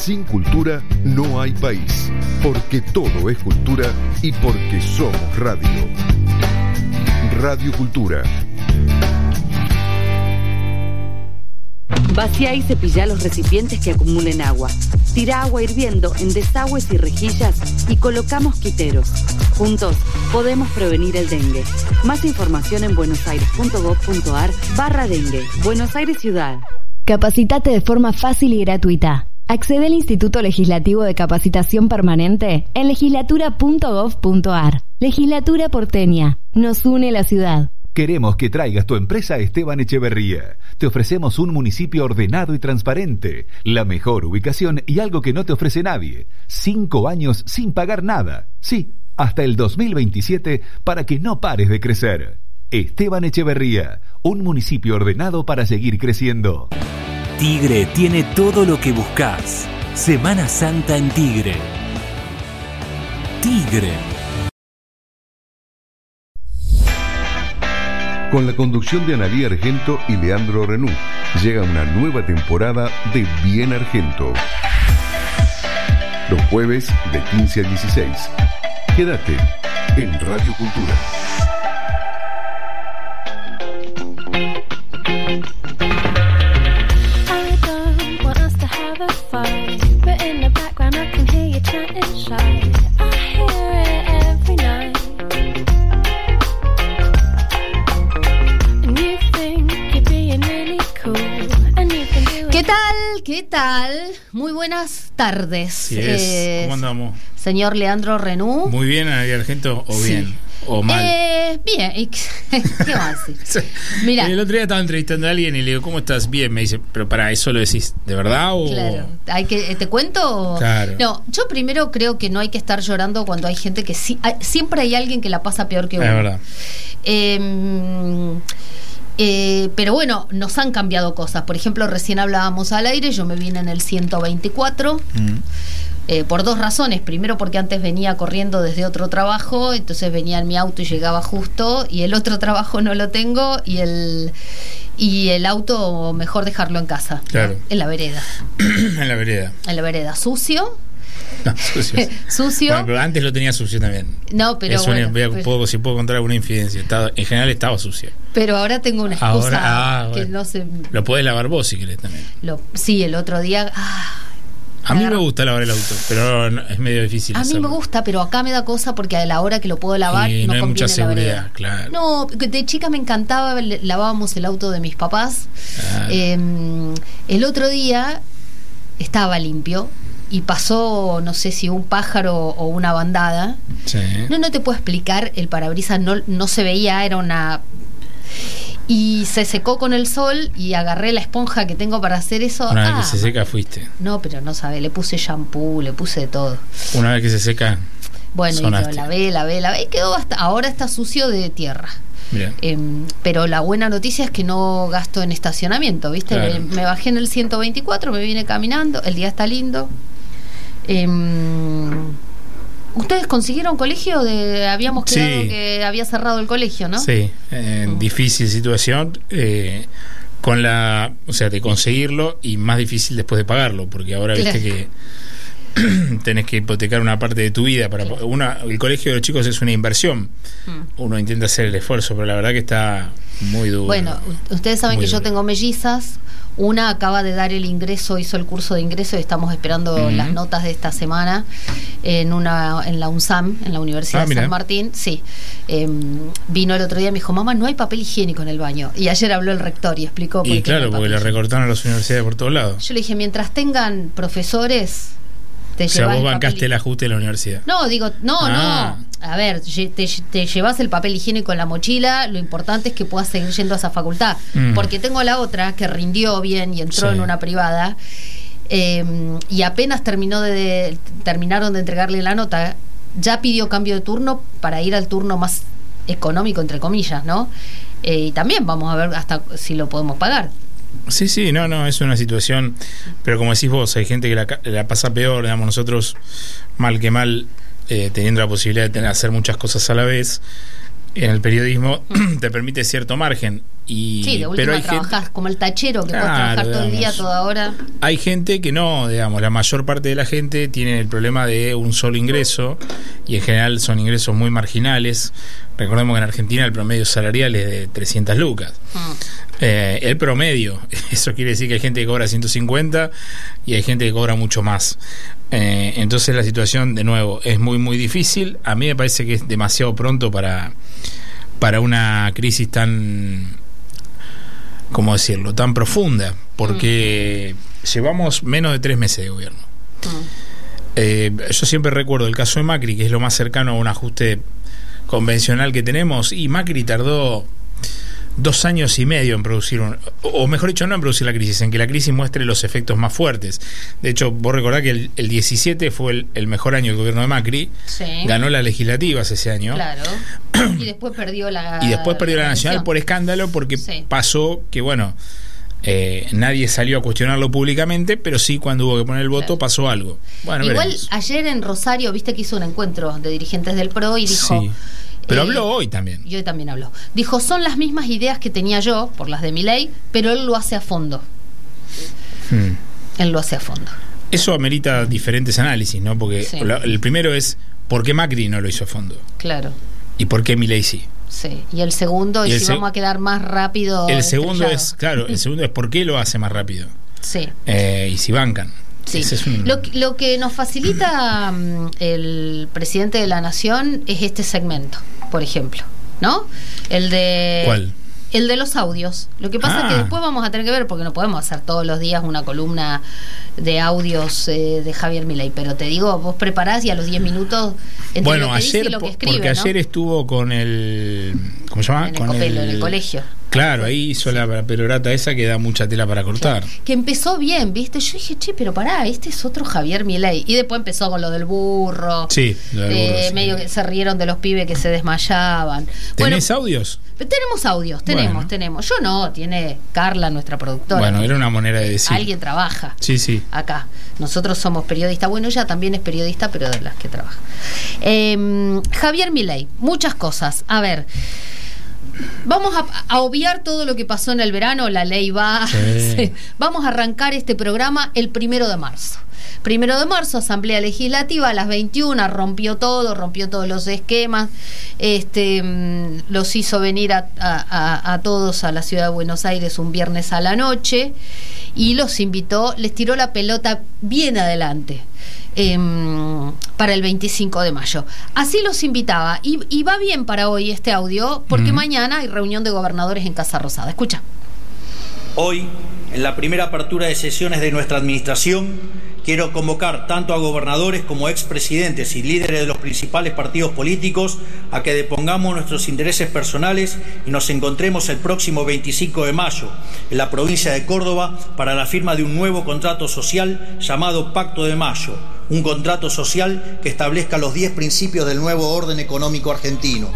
Sin cultura no hay país, porque todo es cultura y porque somos radio. Radio Cultura. Vacía y cepilla los recipientes que acumulen agua. Tira agua hirviendo en desagües y rejillas y coloca mosquiteros. Juntos podemos prevenir el dengue. Más información en buenosaires.gov.ar/dengue. Buenos Aires Ciudad. Capacitate de forma fácil y gratuita. Accede al Instituto Legislativo de Capacitación Permanente en legislatura.gov.ar. Legislatura porteña. Nos une la ciudad. Queremos que traigas tu empresa a Esteban Echeverría. Te ofrecemos un municipio ordenado y transparente, la mejor ubicación y algo que no te ofrece nadie. 5 años sin pagar nada. Sí, hasta el 2027 para que no pares de crecer. Esteban Echeverría, un municipio ordenado para seguir creciendo. Tigre tiene todo lo que buscas. Semana Santa en Tigre. Tigre. Con la conducción de Analía Argento y Leandro Renú, llega una nueva temporada de Bien Argento. Los jueves de 15 a 16. Quédate en Radio Cultura. ¿Qué tal? Muy buenas tardes. Sí es. ¿Cómo andamos? Señor Leandro Renú. Muy bien, Analía Argento, o sí. Bien, o mal. Bien. ¿Qué va a decir? Mira. El otro día estaba entrevistando a alguien y le digo, ¿cómo estás? Bien, me dice, pero para eso lo decís, ¿de verdad o...? Claro, ¿te cuento? Claro. No, yo primero creo que no hay que estar llorando cuando hay gente que siempre hay alguien que la pasa peor que uno. Es verdad. Pero bueno, nos han cambiado cosas. Por ejemplo, recién hablábamos al aire, yo me vine en el 124 por 2 razones. Primero porque antes venía corriendo desde otro trabajo, entonces venía en mi auto y llegaba justo, y el otro trabajo no lo tengo, y el auto mejor dejarlo en casa. Claro. ¿No? En la vereda. En la vereda. Sucio. No, sucio. Bueno, pero antes lo tenía sucio también. No, pero si puedo contar alguna infidencia. En general estaba sucio. Pero ahora tengo una excusa que bueno. No sé. Lo podés lavar vos si querés también. Sí, el otro día. A mí me gusta lavar el auto, pero es medio difícil. A mí me gusta, pero acá me da cosa porque a la hora que lo puedo lavar no hay mucha seguridad, claro. No, de chica me encantaba, lavábamos el auto de mis papás. El otro día estaba limpio y pasó, no sé si un pájaro o una bandada. Sí. No te puedo explicar, el parabrisas no se veía, era una... Y se secó con el sol y agarré la esponja que tengo para hacer eso. Una vez que se seca fuiste. No, pero no sabe, le puse shampoo, le puse de todo. Una vez que se seca. Bueno, sonaste. Y lo lavé y quedó ahora está sucio de tierra. Pero la buena noticia es que no gasto en estacionamiento, ¿viste? Claro. Me bajé en el 124, me vine caminando, el día está lindo. ¿Ustedes consiguieron colegio? Habíamos quedado que había cerrado el colegio, ¿no? Sí, difícil situación, de conseguirlo y más difícil después de pagarlo, porque ahora viste que tenés que hipotecar una parte de tu vida para el colegio de los chicos es una inversión. Uno intenta hacer el esfuerzo, pero la verdad que está muy duro. Bueno, ustedes saben que yo tengo mellizas. Una acaba de dar el ingreso, hizo el curso de ingreso y estamos esperando las notas de esta semana en la UNSAM, en la Universidad de San Martín. Sí. Vino el otro día y me dijo, mamá, no hay papel higiénico en el baño. Y ayer habló el rector y explicó por qué. Y claro, porque le recortaron a las universidades por todos lados. Yo le dije, mientras tengan profesores... O sea, vos bancaste el ajuste de la universidad. No, digo, no. A ver, te llevas el papel higiénico en la mochila, lo importante es que puedas seguir yendo a esa facultad. Porque tengo la otra que rindió bien y entró en una privada, y apenas terminaron de entregarle la nota, ya pidió cambio de turno para ir al turno más económico, entre comillas, ¿no? Y también vamos a ver hasta si lo podemos pagar. Sí, no, es una situación, pero como decís vos, hay gente que la pasa peor, digamos, nosotros, mal que mal, teniendo la posibilidad de hacer muchas cosas a la vez, en el periodismo te permite cierto margen. Sí, de última trabajás como el tachero que puede trabajar todo el día, toda hora. Hay gente que no, digamos, la mayor parte de la gente tiene el problema de un solo ingreso, y en general son ingresos muy marginales. Recordemos que en Argentina el promedio salarial es de 300 lucas. El promedio, eso quiere decir que hay gente que cobra 150 y hay gente que cobra mucho más. Entonces la situación, de nuevo, es muy muy difícil. A mí me parece que es demasiado pronto para una crisis tan, ¿cómo decirlo?, tan profunda, porque llevamos menos de 3 meses de gobierno. Yo siempre recuerdo el caso de Macri, que es lo más cercano a un ajuste convencional que tenemos, y Macri tardó 2 años y medio en producir o mejor dicho, no en producir la crisis, en que la crisis muestre los efectos más fuertes. De hecho, vos recordás que el 17 fue el mejor año del gobierno de Macri. Sí. Ganó las legislativas ese año. Claro. Y después perdió la nacional por escándalo, porque pasó que, bueno, nadie salió a cuestionarlo públicamente, pero sí, cuando hubo que poner el voto, pasó algo. Bueno, igual veremos. Ayer en Rosario, viste que hizo un encuentro de dirigentes del PRO y dijo... Sí. Pero habló hoy también. Y hoy también habló. Dijo, son las mismas ideas que tenía yo, por las de Milei, pero él lo hace a fondo. Él lo hace a fondo. Eso amerita diferentes análisis, ¿no? Porque el primero es, ¿por qué Macri no lo hizo a fondo? Claro. ¿Y por qué Milei sí? Sí. Y el segundo, y si vamos a quedar más rápido. El segundo es, claro, el segundo es ¿por qué lo hace más rápido? Sí. Y si bancan. Sí. Lo que nos facilita el presidente de la Nación es este segmento, por ejemplo, ¿no? ¿Cuál? El de los audios. Lo que pasa es que después vamos a tener que ver, porque no podemos hacer todos los días una columna de audios de Javier Milei, pero te digo, vos preparás y a los 10 minutos entre lo que dice y lo que escribe, porque ayer estuvo con el... ¿Cómo se llama? En el colegio. Claro, ahí hizo la perorata esa que da mucha tela para cortar. Claro. Que empezó bien, ¿viste? Yo dije, pero pará, este es otro Javier Milei. Y después empezó con lo del burro. Sí, lo del burro, medio que se rieron de los pibes que se desmayaban. ¿Tenés audios? Tenemos audios, tenemos. Yo no, tiene Carla, nuestra productora. Bueno, era una manera de decir. Alguien trabaja. Sí. Acá. Nosotros somos periodistas. Bueno, ella también es periodista, pero de las que trabaja. Javier Milei, muchas cosas. A ver... Vamos a obviar todo lo que pasó en el verano, la ley va. Sí. Vamos a arrancar este programa el 1 de marzo. 1 de marzo, Asamblea Legislativa a las 21, rompió todos los esquemas, los hizo venir a todos a la ciudad de Buenos Aires un viernes a la noche y los invitó, les tiró la pelota bien adelante. Para el 25 de mayo. Así los invitaba. Y va bien para hoy este audio, porque mañana hay reunión de gobernadores en Casa Rosada. Escucha. Hoy, en la primera apertura de sesiones de nuestra administración, quiero convocar tanto a gobernadores como expresidentes y líderes de los principales partidos políticos a que depongamos nuestros intereses personales y nos encontremos el próximo 25 de mayo en la provincia de Córdoba para la firma de un nuevo contrato social llamado Pacto de Mayo, un contrato social que establezca los 10 principios del nuevo orden económico argentino.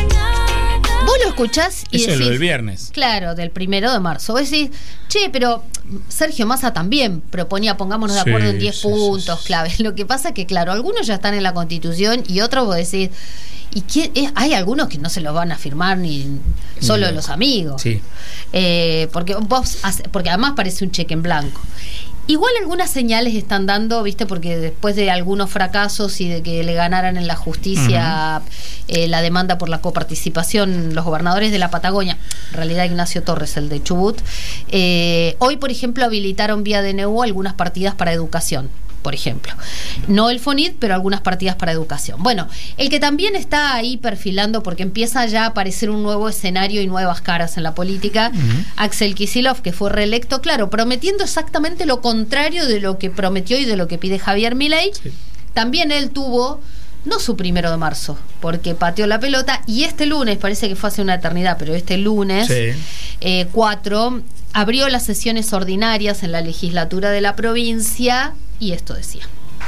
Vos lo escuchás y eso decís, es lo del viernes. Claro, del 1 de marzo. Vos decís, pero Sergio Massa también proponía, pongámonos de acuerdo en 10 puntos claves. Lo que pasa es que, claro, algunos ya están en la Constitución y otros vos decís, ¿y quién? Hay algunos que no se los van a firmar ni solo los amigos. Sí. Porque además parece un cheque en blanco. Igual algunas señales están dando, ¿viste? Porque después de algunos fracasos y de que le ganaran en la justicia la demanda por la coparticipación los gobernadores de la Patagonia, en realidad Ignacio Torres, el de Chubut, hoy, por ejemplo, habilitaron vía DNU algunas partidas para educación. Por ejemplo, no el FONIT, pero algunas partidas para educación. Bueno, el que también está ahí perfilando, porque empieza ya a aparecer un nuevo escenario y nuevas caras en la política, Axel Kicillof, que fue reelecto, claro, prometiendo exactamente lo contrario de lo que prometió y de lo que pide Javier Milei. Sí. También él tuvo, no su 1 de marzo, porque pateó la pelota, y este lunes, parece que fue hace una eternidad, pero este lunes, 4, abrió las sesiones ordinarias en la legislatura de la provincia. Y esto decía.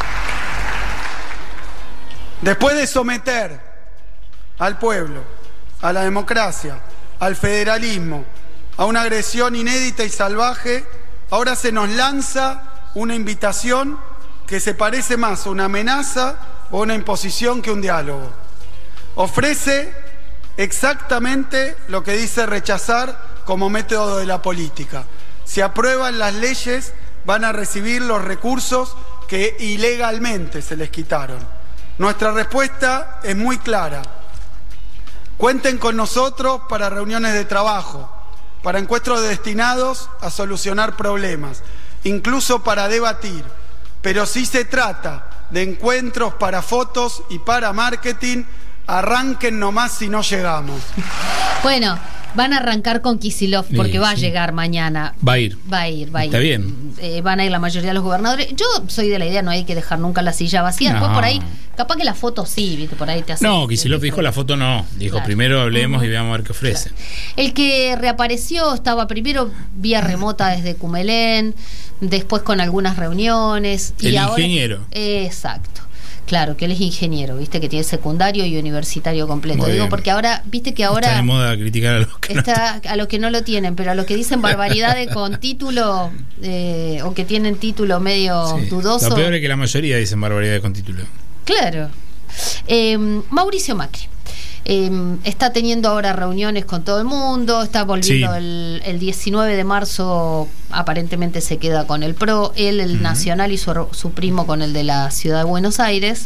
Después de someter al pueblo, a la democracia, al federalismo, a una agresión inédita y salvaje, ahora se nos lanza una invitación que se parece más a una amenaza o una imposición que un diálogo. Ofrece exactamente lo que dice rechazar como método de la política. Si aprueban las leyes, van a recibir los recursos que ilegalmente se les quitaron. Nuestra respuesta es muy clara. Cuenten con nosotros para reuniones de trabajo, para encuentros destinados a solucionar problemas, incluso para debatir. Pero si se trata de encuentros para fotos y para marketing, arranquen nomás si no llegamos. Bueno, van a arrancar con Kicillof porque va a llegar mañana. Va a ir. Está bien. Van a ir la mayoría de los gobernadores. Yo soy de la idea, no hay que dejar nunca la silla vacía. No. Después por ahí, capaz que la foto sí, ¿viste? Por ahí te hace. No, Kicillof dijo la foto no. Dijo primero hablemos y veamos a ver qué ofrece. Claro. El que reapareció estaba primero vía remota desde Cumelén, después con algunas reuniones. El ingeniero. Exacto. Claro, que él es ingeniero, viste, que tiene secundario y universitario completo. Muy Digo, bien. porque ahora, viste que ahora está de moda criticar a los que a los que no lo tienen, pero a los que dicen barbaridades con título o que tienen título medio dudoso. Lo peor es que la mayoría dicen barbaridades con título. Claro. Mauricio Macri está teniendo ahora reuniones con todo el mundo, está volviendo el 19 de marzo, aparentemente se queda con el PRO, él el Nacional y su primo con el de la Ciudad de Buenos Aires.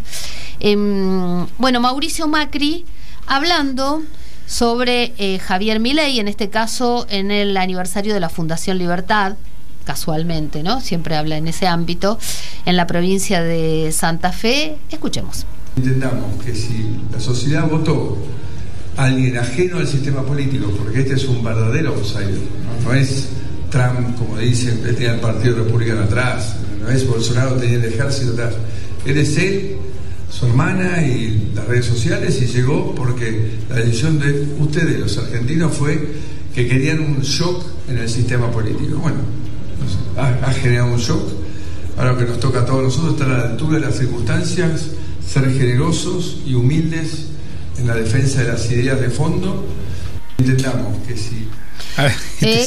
Bueno, Mauricio Macri hablando sobre Javier Milei, en este caso en el aniversario de la Fundación Libertad, casualmente, ¿no? Siempre habla en ese ámbito, en la provincia de Santa Fe. Escuchemos. Entendamos que si la sociedad votó a alguien ajeno al sistema político, porque este es un verdadero outsider, no es Trump, como dicen, que tenía el Partido Republicano atrás, no es Bolsonaro, tenía el ejército atrás, es él, su hermana y las redes sociales, y llegó porque la decisión de ustedes, los argentinos, fue que querían un shock en el sistema político. Bueno, ha generado un shock. Ahora lo que nos toca a todos nosotros estar a la altura de las circunstancias, ser generosos y humildes en la defensa de las ideas de fondo. Entendamos que si... A ver,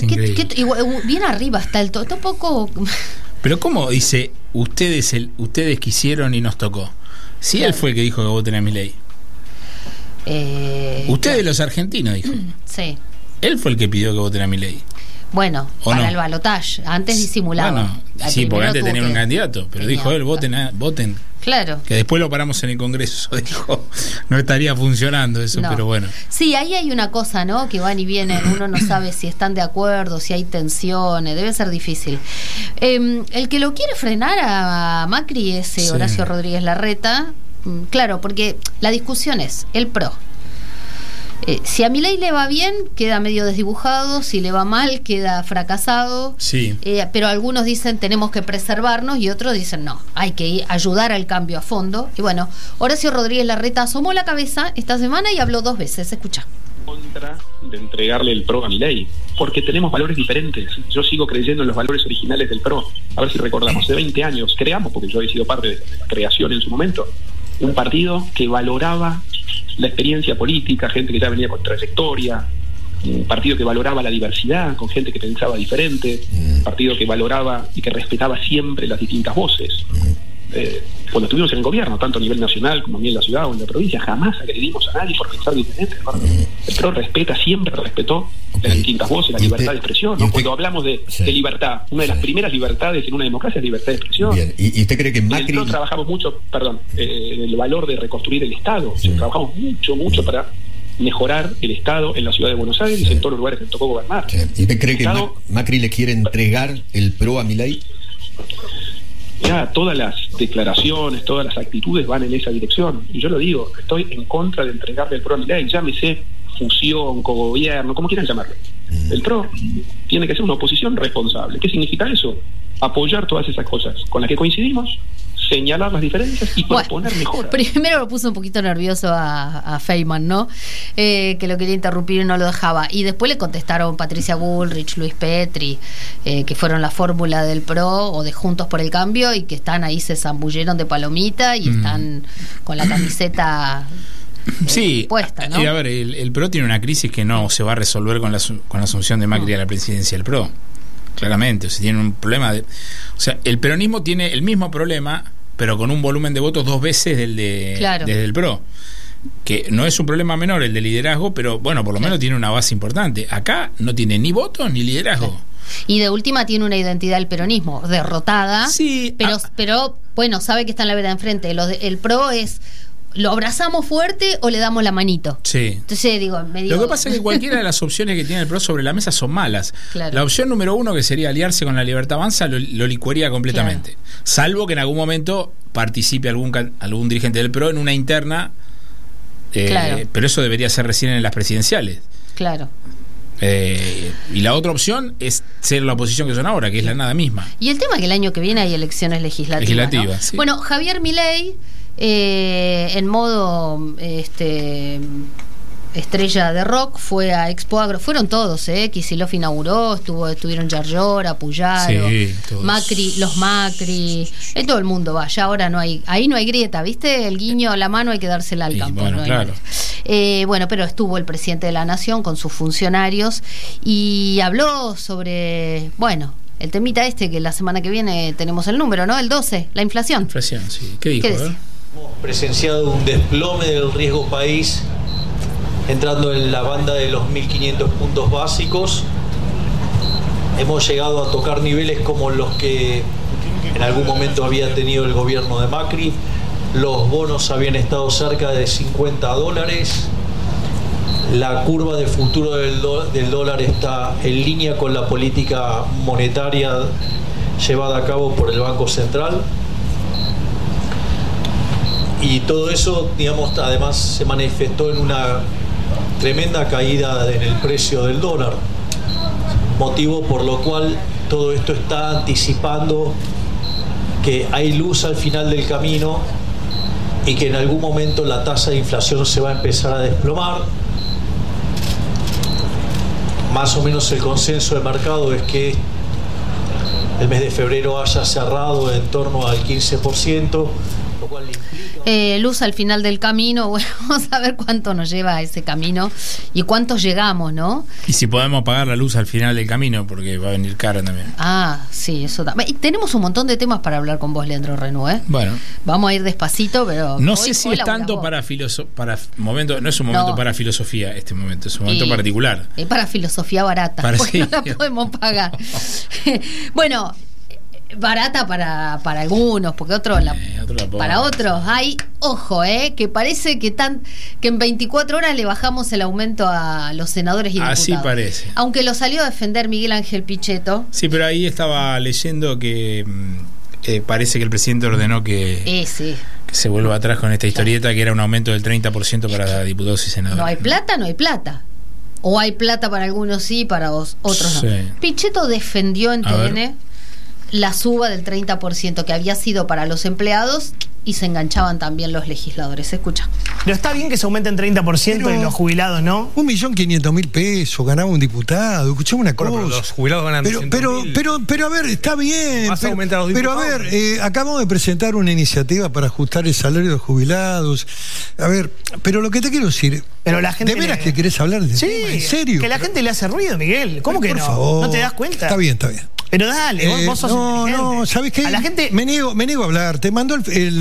bien arriba está el todo poco... Pero ¿cómo dice ustedes quisieron y nos tocó? Si él fue el que dijo que voten a Milei. Ustedes los argentinos, dijo. Sí. Él fue el que pidió que voten a Milei. Bueno, para el balotaje. Antes disimulaba. Bueno, sí, porque antes tenían un candidato, pero dijo él, voten. Claro. Que después lo paramos en el Congreso, dijo. No estaría funcionando eso, pero bueno. Sí, ahí hay una cosa, ¿no? Que van y vienen, uno no sabe si están de acuerdo, si hay tensiones, debe ser difícil. El que lo quiere frenar a Macri es Horacio Rodríguez Larreta. Claro, porque la discusión es el PRO. Si a Milei le va bien, queda medio desdibujado. Si le va mal, queda fracasado. Sí. Pero algunos dicen tenemos que preservarnos y otros dicen no, hay que ayudar al cambio a fondo. Y bueno, Horacio Rodríguez Larreta asomó la cabeza esta semana y habló 2 veces. Escucha. Contra de entregarle el PRO a Milei, porque tenemos valores diferentes. Yo sigo creyendo en los valores originales del PRO. A ver si recordamos, hace 20 años creamos, porque yo he sido parte de la creación en su momento, un partido que valoraba la experiencia política, gente que ya venía con trayectoria, un partido que valoraba la diversidad, con gente que pensaba diferente, un partido que valoraba y que respetaba siempre las distintas voces. Cuando estuvimos en el gobierno, tanto a nivel nacional como a nivel de la ciudad o en la provincia, jamás agredimos a nadie por pensar diferente. El PRO siempre respetó las distintas voces, la libertad de expresión, ¿no? Cuando hablamos de libertad, una de las primeras libertades en una democracia es libertad de expresión. Bien. ¿Y usted cree que Macri... En el PRO trabajamos mucho, en el valor de reconstruir el Estado. Trabajamos mucho para mejorar el Estado en la ciudad de Buenos Aires y en todos los lugares que tocó gobernar. ¿Y usted cree que Macri le quiere entregar el PRO a Milei? Ya todas las declaraciones, todas las actitudes van en esa dirección. Y yo lo digo, estoy en contra de entregarle el PRO a Milei. Llámese fusión, cogobierno, como quieran llamarlo. El PRO tiene que ser una oposición responsable. ¿Qué significa eso? Apoyar todas esas cosas con las que coincidimos, señalar las diferencias y proponer mejoras. Primero lo puso un poquito nervioso a Feynman, ¿no? Que lo quería interrumpir y no lo dejaba. Y después le contestaron Patricia Bullrich, Luis Petri, que fueron la fórmula del PRO o de Juntos por el Cambio y que están ahí, se zambulleron de palomita y están con la camiseta puesta, ¿no? A ver, el PRO tiene una crisis que no se va a resolver con la asunción de Macri a la presidencia del PRO. Claramente, o sea, tiene un problema o sea, el peronismo tiene el mismo problema, pero con un volumen de votos 2 veces desde el PRO. que no es un problema menor el de liderazgo, pero bueno, por lo menos tiene una base importante. Acá no tiene ni votos ni liderazgo. Y de última tiene una identidad del peronismo derrotada, sí, pero bueno, sabe que está en la vereda enfrente. El PRO es, ¿lo abrazamos fuerte o le damos la manito? Sí. Entonces digo, medio... Lo que pasa es que cualquiera de las opciones que tiene el PRO sobre la mesa son malas. Claro. La opción número 1, que sería aliarse con la Libertad Avanza, lo licuaría completamente. Claro. Salvo que en algún momento participe algún dirigente del PRO en una interna, claro. Pero eso debería ser recién en las presidenciales. Claro. Y la otra opción es ser la oposición que son ahora, que es la nada misma. Y el tema es que el año que viene hay elecciones legislativas, ¿no? Sí. Bueno, Javier Milei, en modo estrella de rock, fue a Expo Agro. Fueron todos, Kicillof inauguró, estuvieron Yarlora, Puyaro, sí, Macri, los Macri, todo el mundo va. Ya ahora ahí no hay grieta, ¿viste? El guiño, la mano hay que dársela al campo. Bueno, no claro. Bueno, pero estuvo el presidente de la Nación con sus funcionarios y habló sobre, bueno, el temita que la semana que viene tenemos el número, ¿no? El 12, la inflación. Inflación, sí. ¿Qué dijo? Hemos presenciado un desplome del riesgo país, entrando en la banda de los 1.500 puntos básicos. Hemos llegado a tocar niveles como los que en algún momento había tenido el gobierno de Macri. Los bonos habían estado cerca de $50. La curva de futuro del dólar está en línea con la política monetaria llevada a cabo por el Banco Central. Y todo eso, digamos, además se manifestó en una tremenda caída en el precio del dólar, motivo por lo cual todo esto está anticipando que hay luz al final del camino y que en algún momento la tasa de inflación se va a empezar a desplomar. Más o menos el consenso de mercado es que el mes de febrero haya cerrado en torno al 15%, lo cual implica... luz al final del camino. Bueno, vamos a ver cuánto nos lleva ese camino y cuántos llegamos, ¿no? Y si podemos pagar la luz al final del camino, porque va a venir cara también. Ah, sí, eso también. Tenemos un montón de temas para hablar con vos, Leandro Renú, Bueno. Vamos a ir despacito, pero... No sé si es tanto para momento, no es un momento para filosofía este momento, es un momento particular. Es para filosofía barata, porque no la podemos pagar. Bueno... barata para algunos, porque para otros hay, ojo, que parece que en 24 horas le bajamos el aumento a los senadores y diputados. Así parece. Aunque lo salió a defender Miguel Ángel Pichetto. Sí, pero ahí estaba leyendo que parece que el presidente ordenó que se vuelva atrás con esta historieta, que era un aumento del 30% para diputados y senadores. No hay plata. O hay plata para algunos sí, para otros no. Pichetto defendió en TN la suba del 30% que había sido para los empleados y se enganchaban también los legisladores. Escucha. Pero está bien que se aumenten 30% y los jubilados, ¿no? 1.500.000 pesos ganaba un diputado. Escuchame una cosa. Pero los jubilados ganan 200.000. Pero a ver, está bien. Vas a aumentar a los diputados. Pero a ver, acabamos de presentar una iniciativa para ajustar el salario de los jubilados. A ver, pero lo que te quiero decir, pero la gente ¿de veras que querés hablar de tema? ¿En serio? Que la gente le hace ruido, Miguel. ¿Cómo que no? Por favor. ¿No te das cuenta? Está bien. Pero dale, vos sos inteligente. No, ¿sabes qué? A la gente... Me niego a hablar. Te mandó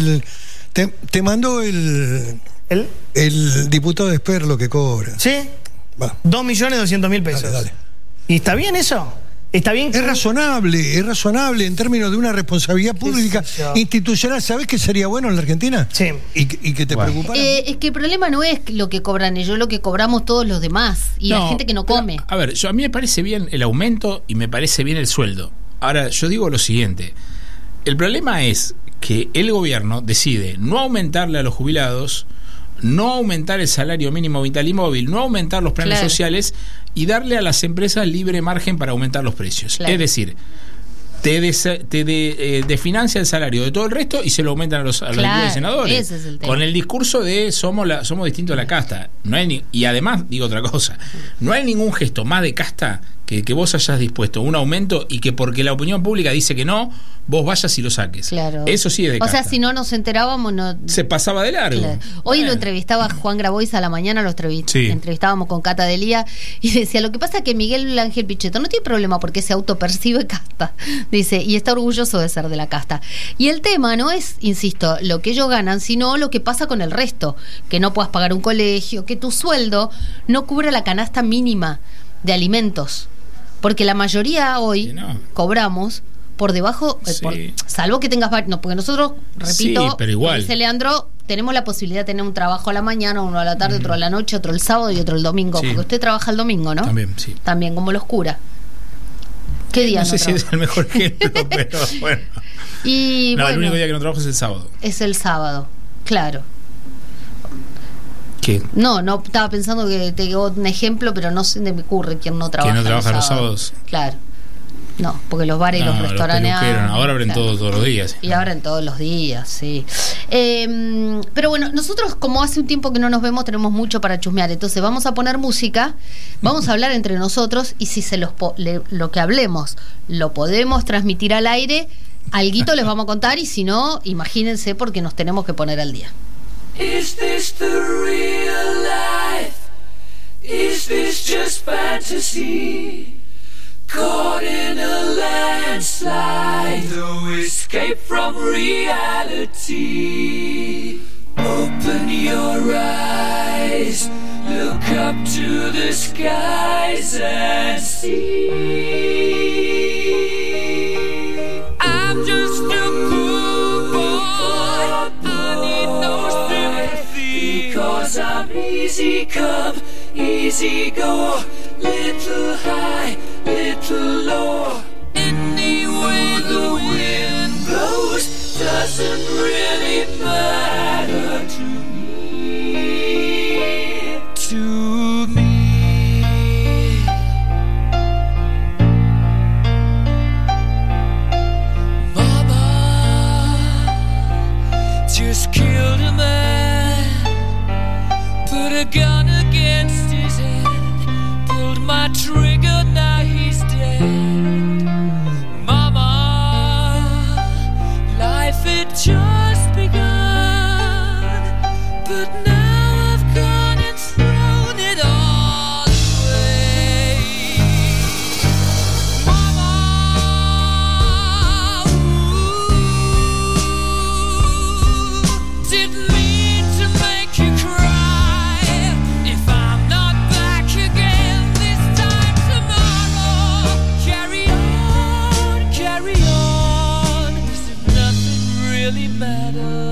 el diputado de Esper lo que cobra. ¿Sí? 2.200.000 pesos. Dale. ¿Y está bien eso? ¿Está bien? Es razonable en términos de una responsabilidad pública institucional. ¿Sabés qué sería bueno en la Argentina? Sí. ¿Y que te preocupara? Es que el problema no es lo que cobran ellos, lo que cobramos todos los demás y la gente que no come. A ver, a mí me parece bien el aumento y me parece bien el sueldo. Ahora, yo digo lo siguiente. El problema es que el gobierno decide no aumentarle a los jubilados, no aumentar el salario mínimo vital y móvil, no aumentar los planes sociales y darle a las empresas libre margen para aumentar los precios. Claro. Es decir, te desfinancia el salario de todo el resto y se lo aumentan a los senadores. Ese es el tema. Con el discurso de somos distintos a la casta. Y además, digo otra cosa, no hay ningún gesto más de casta que vos hayas dispuesto un aumento y que porque la opinión pública dice que no, vos vayas y lo saques. Claro. Eso sí es de casta. O sea, si no nos enterábamos, no... se pasaba de largo. Claro. Hoy lo entrevistaba Juan Grabois a la mañana, entrevistábamos con Cata Delía y decía, lo que pasa es que Miguel Ángel Pichetto no tiene problema porque se autopercibe casta, dice, y está orgulloso de ser de la casta. Y el tema no es, insisto, lo que ellos ganan, sino lo que pasa con el resto, que no puedas pagar un colegio, que tu sueldo no cubra la canasta mínima de alimentos. Porque la mayoría hoy cobramos por debajo, salvo que tengas no, porque nosotros, repito, pero igual, dice Leandro, tenemos la posibilidad de tener un trabajo a la mañana, uno a la tarde, otro a la noche, otro el sábado y otro el domingo, porque usted trabaja el domingo, ¿no? También, sí. También, como los curas. ¿Qué día no sé si es el mejor ejemplo, pero bueno. Y el único día que no trabajo es el sábado. Es el sábado, claro. ¿Qué? No, estaba pensando que te digo un ejemplo, pero no se me ocurre quién no trabaja. ¿Quién no trabaja los sábados? Claro. No, porque los bares y los restaurantes. Ahora abren todos los días. Y abren todos los días, sí. Pero bueno, nosotros, como hace un tiempo que no nos vemos, tenemos mucho para chusmear. Entonces vamos a poner música, vamos a hablar entre nosotros y si lo que hablemos lo podemos transmitir al aire, alguito les vamos a contar y si no, imagínense porque nos tenemos que poner al día. Is this the real life? Is this just fantasy? Caught in a landslide, no escape from reality. Open your eyes, look up to the skies and see. I'm just a poor boy, I need no sympathy, because I'm easy come, easy go, little high, little low. Any way the wind blows doesn't really matter to me. To me. Mama just killed a man, put a gun against his head, pulled my trigger, now he's dead. Mama, life had just begun, but now I've gone and thrown it all away. Mama, didn't mean to make you cry. If I'm not back again this time tomorrow, carry on, as if nothing really matters.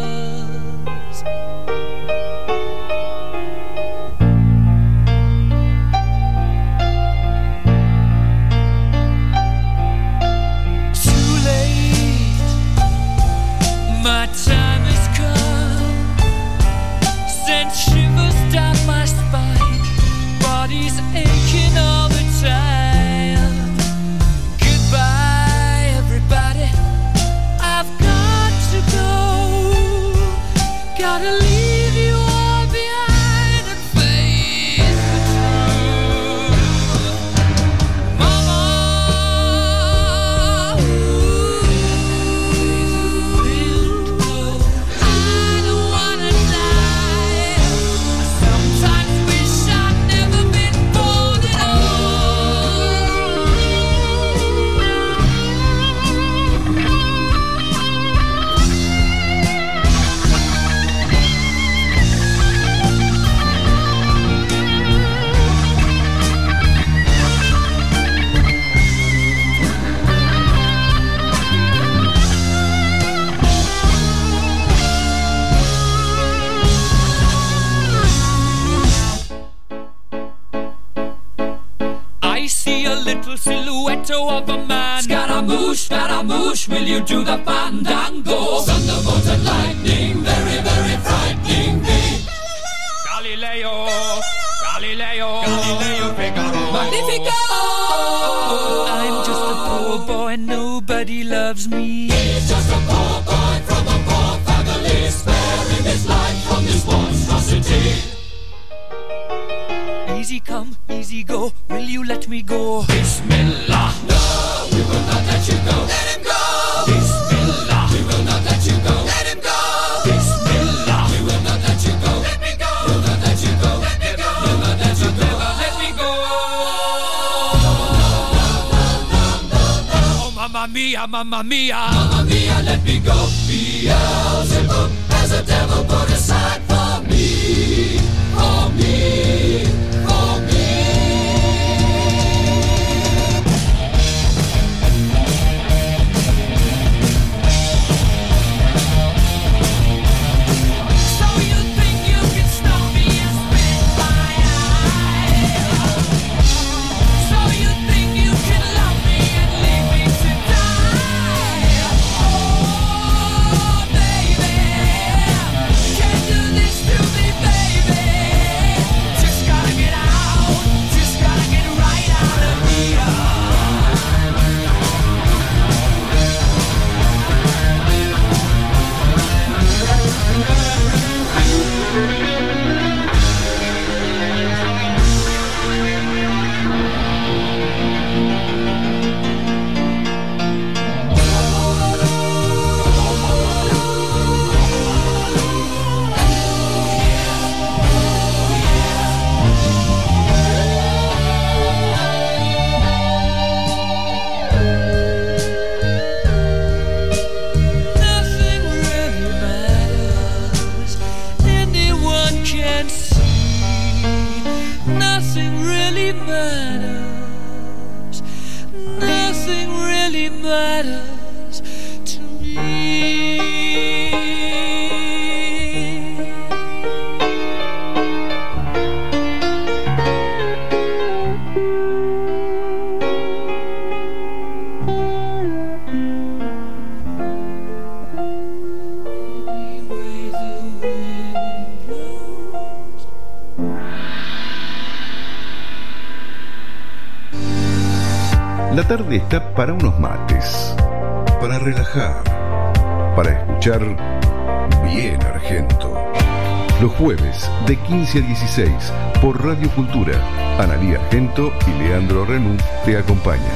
Too late, my time has come, sent shivers down my spine, body's aching all the time. Goodbye, everybody, I've got to go, gotta leave you all behind and face the truth. Mama, I don't wanna die. I sometimes wish I'd never been born at I see a little silhouette of a man. Scaramouche, will you do the fandango? Thunderbolt and lightning, very, very frightening me. Galileo, Figaro. Magnifico! I'm just a poor boy, nobody loves me. He's just a poor boy from a poor family, sparing his life from this monstrosity. Easy come, easy go, will you let me go? mia, mamma mia. Mamma mia, let me go. Beelzebub has a devil put aside for me, for me, for me. So you think you can stop me and spit my eye? So you think you can love me and leave me to die? Oh, baby, can't do this to me, baby. Just gotta get out, just gotta get right out of here. Nothing really matters. Anyone can see. Nothing really matters. Nothing really matters to me. La tarde está para unos mates, para relajar, para escuchar bien Argento. Los jueves de 15 a 16 por Radio Cultura, Analía Argento y Leandro Renú te acompañan.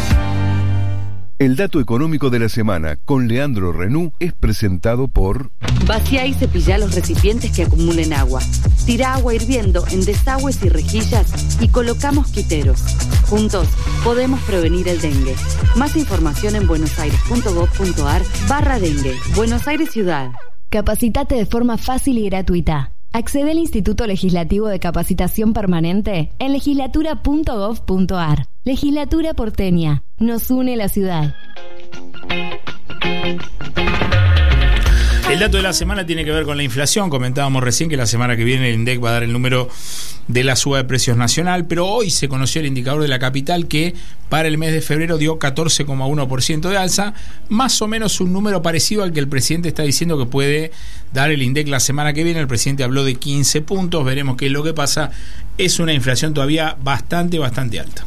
El dato económico de la semana con Leandro Renú es presentado por... Vacía y cepilla los recipientes que acumulen agua. Tira agua hirviendo en desagües y rejillas y coloca mosquiteros. Juntos podemos prevenir el dengue. Más información en buenosaires.gov.ar/dengue. Buenos Aires Ciudad. Capacitate de forma fácil y gratuita. Accede al Instituto Legislativo de Capacitación Permanente en legislatura.gov.ar. Legislatura porteña. Nos une la ciudad. El dato de la semana tiene que ver con la inflación. Comentábamos recién que la semana que viene el INDEC va a dar el número de la suba de precios nacional, pero hoy se conoció el indicador de la capital que para el mes de febrero dio 14,1% de alza, más o menos un número parecido al que el presidente está diciendo que puede dar el INDEC la semana que viene. El presidente habló de 15 puntos, veremos qué es lo que pasa. Es una inflación todavía bastante alta.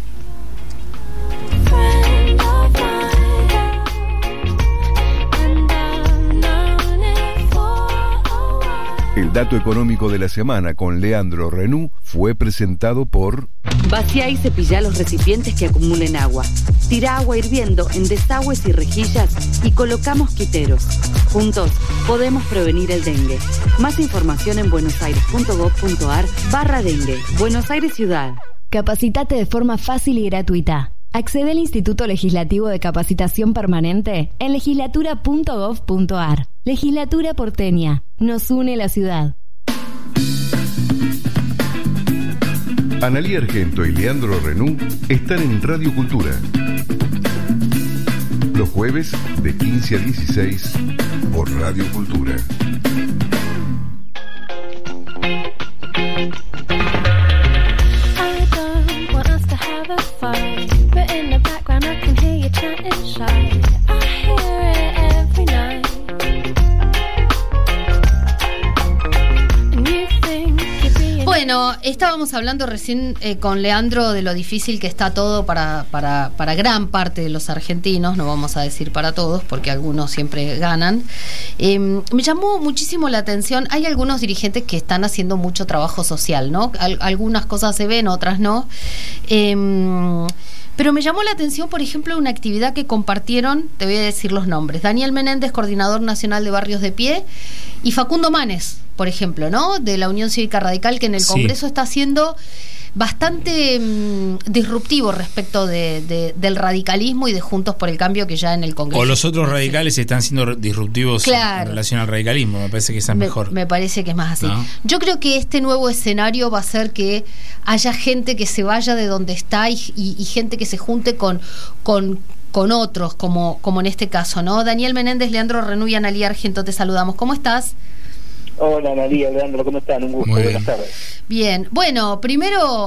El dato económico de la semana con Leandro Renú fue presentado por... Vacía y cepilla los recipientes que acumulen agua. Tira agua hirviendo en desagües y rejillas y coloca mosquiteros. Juntos podemos prevenir el dengue. Más información en buenosaires.gov.ar/dengue. Buenos Aires Ciudad. Capacitate de forma fácil y gratuita. Accede al Instituto Legislativo de Capacitación Permanente en legislatura.gov.ar. Legislatura porteña. Nos une la ciudad. Analía Argento y Leandro Renú están en Radio Cultura. Los jueves de 15 a 16 por Radio Cultura. Bueno, estábamos hablando recién con Leandro de lo difícil que está todo para gran parte de los argentinos, no vamos a decir para todos, porque algunos siempre ganan. Me llamó muchísimo la atención, hay algunos dirigentes que están haciendo mucho trabajo social, ¿no? Algunas cosas se ven, otras no. Pero me llamó la atención, por ejemplo, una actividad que compartieron, te voy a decir los nombres, Daniel Menéndez, coordinador nacional de Barrios de Pie, y Facundo Manes, por ejemplo, ¿no? De la Unión Cívica Radical, que en el Congreso está haciendo bastante disruptivo respecto del radicalismo y de Juntos por el Cambio, que ya en el Congreso. O los otros radicales están siendo disruptivos en relación al radicalismo. Me parece que es mejor. Me parece que es más así. ¿No? Yo creo que este nuevo escenario va a hacer que haya gente que se vaya de donde está y gente que se junte con otros, como en este caso, ¿no? Daniel Menéndez, Leandro Renú y Analía Argento, te saludamos. ¿Cómo estás? Hola, Analía, Leandro, ¿cómo están? Un gusto, buenas tardes. Bien, bueno, primero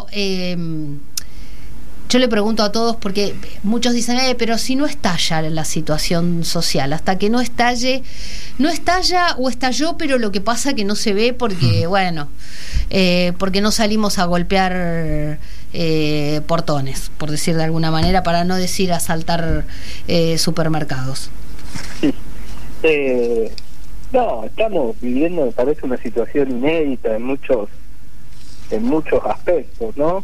yo le pregunto a todos, porque muchos dicen, pero si no estalla la situación social, hasta que no estalla o estalló, pero lo que pasa que no se ve porque, porque no salimos a golpear portones, por decir de alguna manera, para no decir asaltar supermercados. No, estamos viviendo, me parece, una situación inédita en muchos aspectos, ¿no?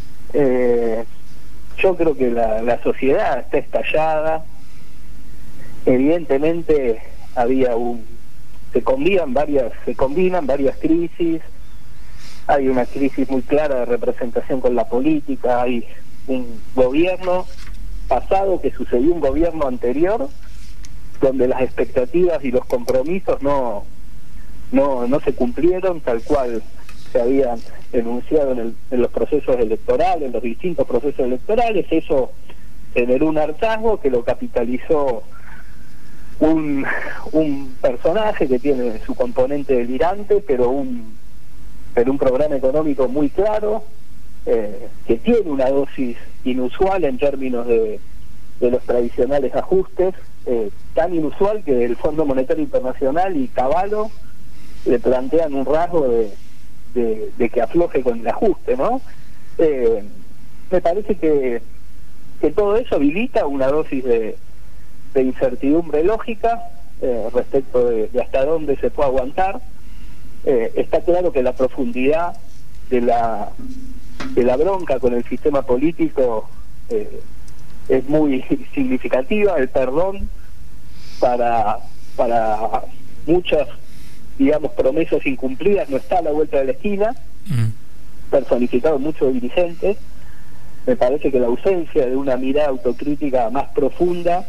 Yo creo que la sociedad está estallada. Evidentemente se combinan varias crisis. Hay una crisis muy clara de representación con la política. Hay un gobierno pasado que sucedió un gobierno anterior, donde las expectativas y los compromisos no se cumplieron tal cual se habían enunciado en los procesos electorales, en los distintos procesos electorales. Eso generó un hartazgo que lo capitalizó un personaje que tiene su componente delirante, pero un programa económico muy claro, que tiene una dosis inusual en términos de los tradicionales ajustes, tan inusual que el Fondo Monetario Internacional y Cavallo le plantean un rasgo de que afloje con el ajuste, ¿no? Me parece que todo eso habilita una dosis de incertidumbre lógica respecto de hasta dónde se puede aguantar. Está claro que la profundidad de la bronca con el sistema político es muy significativa. El perdón para muchas, digamos, promesas incumplidas no está a la vuelta de la esquina, personificado en muchos dirigentes. Me parece que la ausencia de una mirada autocrítica más profunda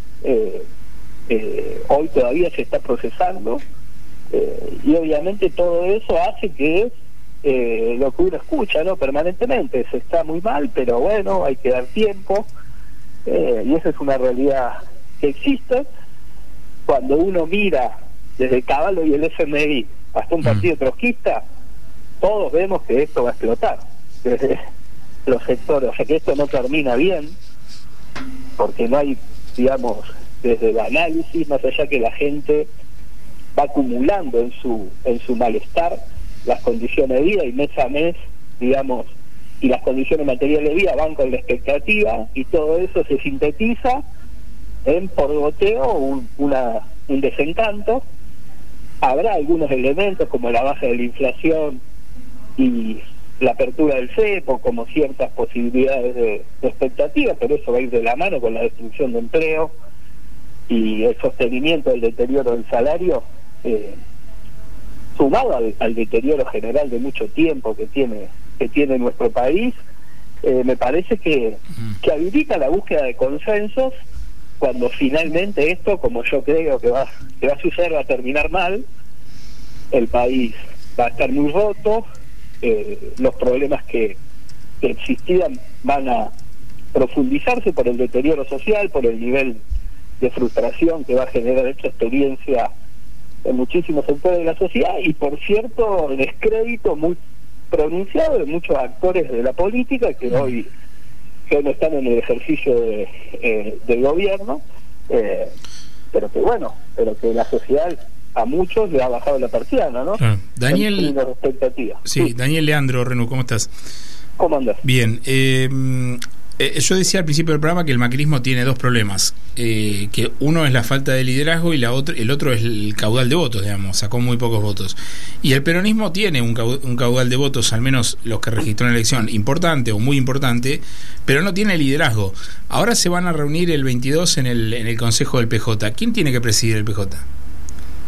hoy todavía se está procesando, y obviamente todo eso hace que lo que uno escucha, ¿no?, permanentemente, se está muy mal, pero bueno, hay que dar tiempo, y esa es una realidad que existe. Cuando uno mira desde Cavallo y el FMI hasta un partido trotskista, todos vemos que esto va a explotar desde los sectores, o sea que esto no termina bien, porque no hay, digamos, desde el análisis, más allá que la gente va acumulando en su malestar las condiciones de vida, y mes a mes, digamos, y las condiciones materiales de vida van con la expectativa, y todo eso se sintetiza en, por goteo, un desencanto. Habrá algunos elementos como la baja de la inflación y la apertura del cepo como ciertas posibilidades de expectativa, pero eso va a ir de la mano con la destrucción de empleo y el sostenimiento del deterioro del salario, sumado al deterioro general de mucho tiempo que tiene nuestro país. Me parece que habilita la búsqueda de consensos cuando finalmente esto, como yo creo que va a suceder, va a terminar mal. El país va a estar muy roto, los problemas que existían van a profundizarse por el deterioro social, por el nivel de frustración que va a generar esta experiencia en muchísimos sectores de la sociedad, y por cierto, descrédito muy pronunciado de muchos actores de la política que hoy no están en el ejercicio del gobierno, pero que la sociedad a muchos le ha bajado la persiana, ¿no? Claro. Daniel, sí, Daniel Leandro Renú, ¿cómo estás? ¿Cómo andas? Bien. Yo decía al principio del programa que el macrismo tiene dos problemas, que uno es la falta de liderazgo y el otro es el caudal de votos, digamos, sacó muy pocos votos. Y el peronismo tiene un caudal de votos, al menos los que registró en la elección, importante o muy importante, pero no tiene liderazgo. Ahora se van a reunir el 22 en el Consejo del PJ. ¿Quién tiene que presidir el PJ?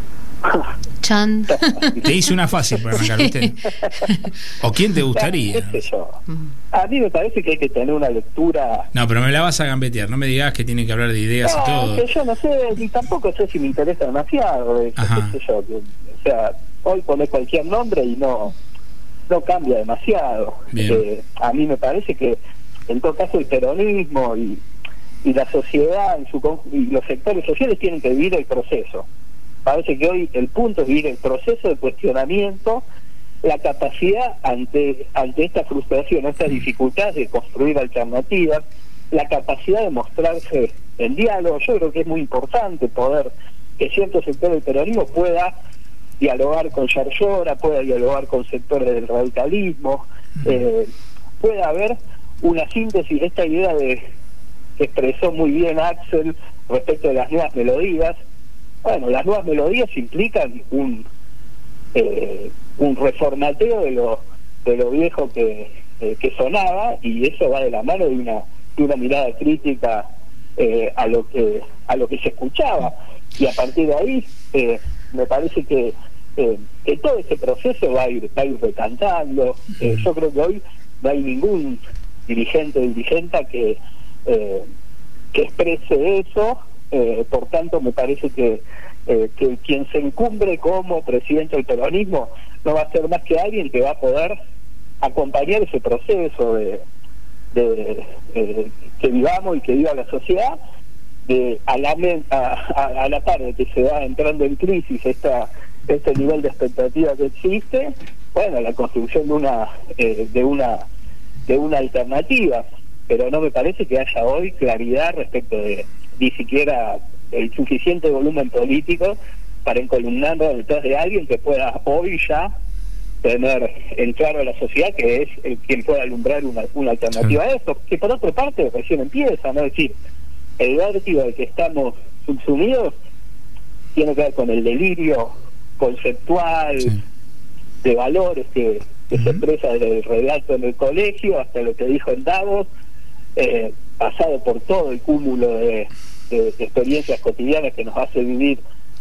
Chan. Te hice una fácil para arrancar, ¿viste? ¿O quién te gustaría? ¿Qué sé yo? A mí me parece que hay que tener una lectura... No, pero me la vas a gambetear. No me digas que tiene que hablar de ideas y todo. Que yo no sé, y tampoco sé si me interesa demasiado. Qué sé yo. O sea, hoy ponés cualquier nombre y no cambia demasiado. A mí me parece que, en todo caso, el peronismo y la sociedad y los sectores sociales tienen que vivir el proceso. Parece que hoy el punto es vivir el proceso de cuestionamiento, la capacidad ante esta frustración, esta dificultad de construir alternativas, la capacidad de mostrarse en diálogo. Yo creo que es muy importante poder que cierto sector del peronismo pueda dialogar con Yarlora, pueda dialogar con sectores del radicalismo, pueda haber una síntesis de esta idea que expresó muy bien Axel respecto de las nuevas melodías. Bueno, las nuevas melodías implican un reformateo de lo viejo que sonaba, y eso va de la mano de una mirada crítica a lo que se escuchaba, y a partir de ahí me parece que todo ese proceso va a ir decantando. Yo creo que hoy no hay ningún dirigente o dirigenta que exprese eso. Por tanto, me parece que quien se encumbre como presidente del peronismo no va a ser más que alguien que va a poder acompañar ese proceso de que vivamos y que viva la sociedad, a la par de que se va entrando en crisis este nivel de expectativa que existe, bueno, la construcción de una alternativa. Pero no me parece que haya hoy claridad respecto de ni siquiera el suficiente volumen político para encolumnarlo detrás de alguien que pueda hoy ya tener en claro a la sociedad que es quien pueda alumbrar una alternativa a esto, que por otra parte recién empieza, ¿no? Es decir, el vértigo al que estamos subsumidos tiene que ver con el delirio conceptual de valores que se expresa desde el relato en el colegio hasta lo que dijo en Davos, pasado por todo el cúmulo de experiencias cotidianas que nos hace vivir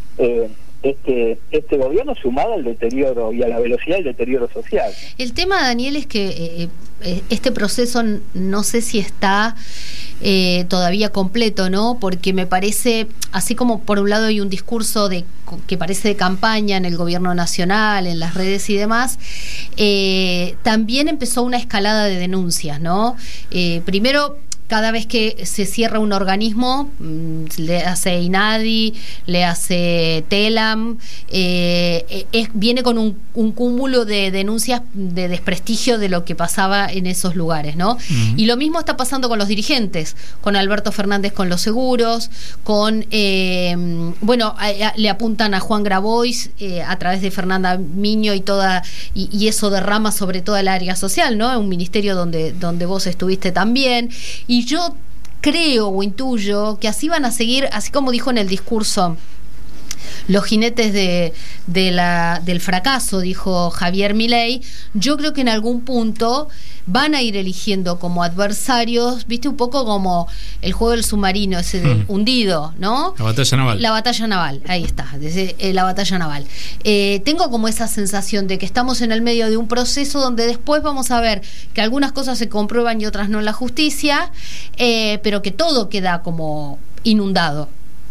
este gobierno, sumado al deterioro y a la velocidad del deterioro social. El tema, Daniel, es que este proceso no sé si está todavía completo, ¿no? Porque me parece, así como por un lado hay un discurso que parece de campaña en el gobierno nacional, en las redes y demás, también empezó una escalada de denuncias, ¿no? Primero, cada vez que se cierra un organismo, le hace INADI, le hace TELAM, viene con un cúmulo de denuncias de desprestigio de lo que pasaba en esos lugares, ¿no? Y lo mismo está pasando con los dirigentes, con Alberto Fernández con los seguros, con le apuntan a Juan Grabois a través de Fernanda Miño y eso derrama sobre toda el área social, ¿no? Un ministerio donde vos estuviste también. Y yo creo o intuyo que así van a seguir, así como dijo en el discurso los jinetes del fracaso, dijo Javier Milei. Yo creo que en algún punto van a ir eligiendo como adversarios, viste, un poco como el juego del submarino, ese del hundido, ¿no? La batalla naval. La batalla naval, ahí está, la batalla naval. Tengo como esa sensación de que estamos en el medio de un proceso donde después vamos a ver que algunas cosas se comprueban y otras no en la justicia, pero que todo queda como inundado.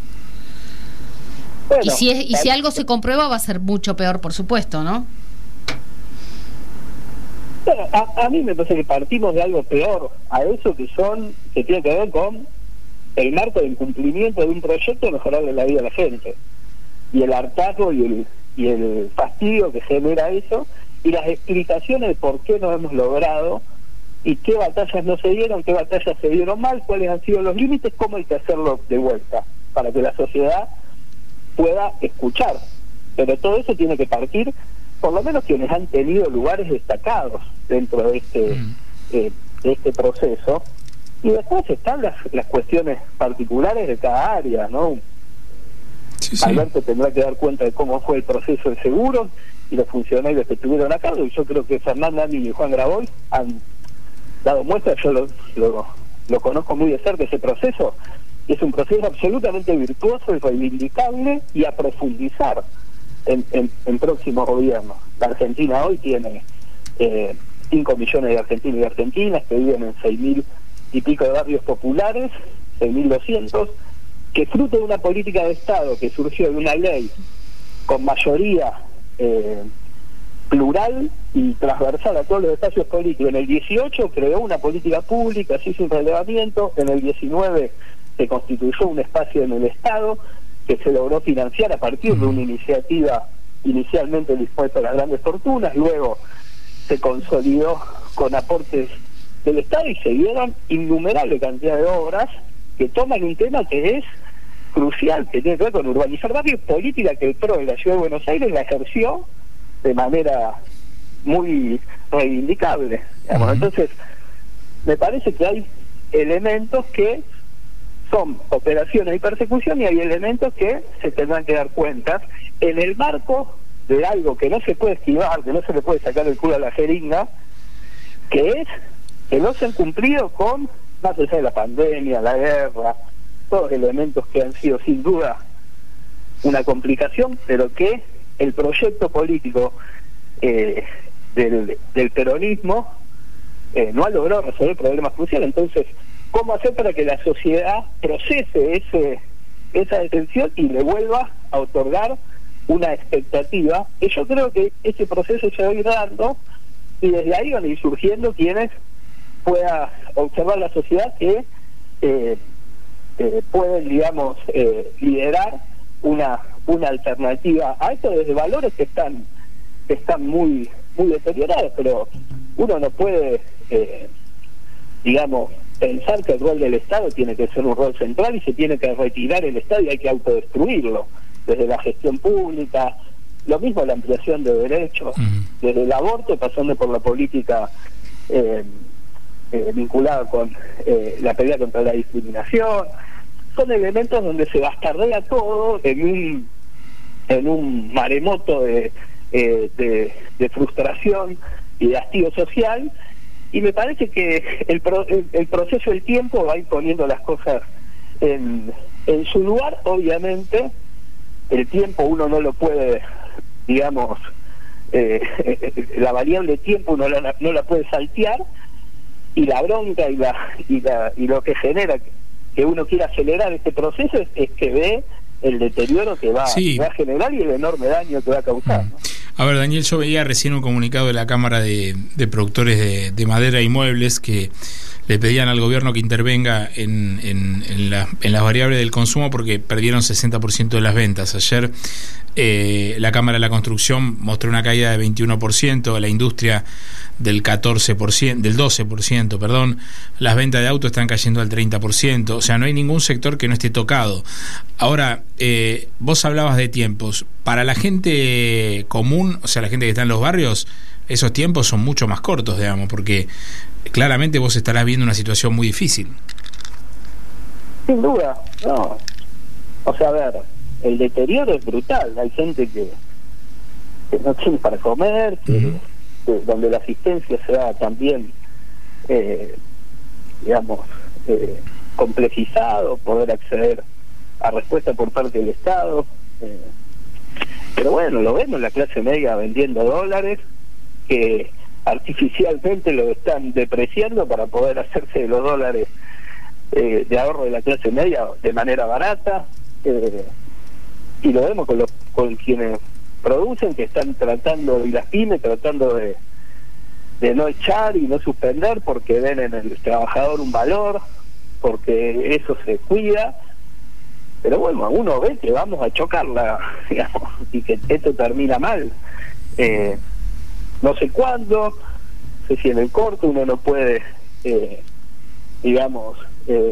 Bueno, y si algo se comprueba va a ser mucho peor, por supuesto, ¿no? Bueno, a mí me parece que partimos de algo peor a eso que tiene que ver con el marco de incumplimiento de un proyecto de mejorarle la vida a la gente, y el hartazgo y el fastidio que genera eso, y las explicaciones de por qué no hemos logrado y qué batallas no se dieron, qué batallas se dieron mal, cuáles han sido los límites, cómo hay que hacerlo de vuelta para que la sociedad pueda escuchar. Pero todo eso tiene que partir, por lo menos quienes han tenido lugares destacados dentro de este proceso, y después están las cuestiones particulares de cada área, ¿no? Sí. Alberto tendrá que dar cuenta de cómo fue el proceso de seguros y los funcionarios que estuvieron a cargo, y yo creo que Fernanda Miño y Juan Grabois han dado muestra. Yo lo conozco muy de cerca, ese proceso. Es un proceso absolutamente virtuoso y reivindicable y a profundizar. en próximos gobiernos. La Argentina hoy tiene 5 millones de argentinos y argentinas que viven en 6.000 y pico de barrios populares, 6.200, que fruto de una política de Estado que surgió de una ley con mayoría plural y transversal a todos los espacios políticos. En el 18 creó una política pública, se hizo un relevamiento, en el 19 se constituyó un espacio en el Estado que se logró financiar a partir de una iniciativa inicialmente dispuesta a las grandes fortunas, luego se consolidó con aportes del Estado y se dieron innumerable cantidad de obras que toman un tema que es crucial, que tiene que ver con urbanizar barrios, política que el PRO de la Ciudad de Buenos Aires la ejerció de manera muy reivindicable, digamos. Entonces me parece que hay elementos que son operaciones y persecución, y hay elementos que se tendrán que dar cuenta en el marco de algo que no se puede esquivar, que no se le puede sacar el culo a la jeringa, que es que no se han cumplido con, más allá de la pandemia, la guerra, todos elementos que han sido sin duda una complicación, pero que el proyecto político del peronismo no ha logrado resolver problemas cruciales. Entonces, ¿cómo hacer para que la sociedad procese esa detención y le vuelva a otorgar una expectativa? Y yo creo que ese proceso se va a ir dando, y desde ahí van a ir surgiendo quienes pueda observar la sociedad que pueden, digamos, liderar una alternativa a esto desde valores que están muy deteriorados, pero uno no puede digamos, pensar que el rol del Estado tiene que ser un rol central y se tiene que retirar el Estado y hay que autodestruirlo desde la gestión pública. Lo mismo la ampliación de derechos, desde el aborto pasando por la política vinculada con la pelea contra la discriminación. Son elementos donde se bastardea todo en un maremoto de frustración y de hastío social, y me parece que el proceso del tiempo va a ir poniendo las cosas en su lugar. Obviamente el tiempo uno no lo puede, digamos, la variable tiempo uno no la puede saltear, y la bronca y lo que genera que uno quiera acelerar este proceso es que ve el deterioro que va a generar y el enorme daño que va a causar, ¿no? A ver, Daniel, yo veía recién un comunicado de la Cámara de Productores de Madera y Muebles que le pedían al gobierno que intervenga en las variables del consumo porque perdieron 60% de las ventas. Ayer la Cámara de la Construcción mostró una caída de 21%, la industria del 12%, perdón. Las ventas de autos están cayendo al 30%, o sea, no hay ningún sector que no esté tocado. Ahora, vos hablabas de tiempos. Para la gente común, o sea, la gente que está en los barrios, esos tiempos son mucho más cortos, digamos, porque claramente vos estarás viendo una situación muy difícil. Sin duda, no. O sea, a ver, el deterioro es brutal. Hay gente que no tiene para comer, donde la asistencia se da también, digamos, complejizado, poder acceder a respuesta por parte del Estado. Pero bueno, lo vemos, la clase media vendiendo dólares, que artificialmente lo están depreciando para poder hacerse de los dólares de ahorro de la clase media de manera barata, y lo vemos con quienes producen, que están tratando, y las pymes tratando de no echar y no suspender porque ven en el trabajador un valor, porque eso se cuida. Pero bueno, uno ve que vamos a chocarla, digamos, y que esto termina mal. No sé cuándo, no sé si en el corto uno no puede, digamos,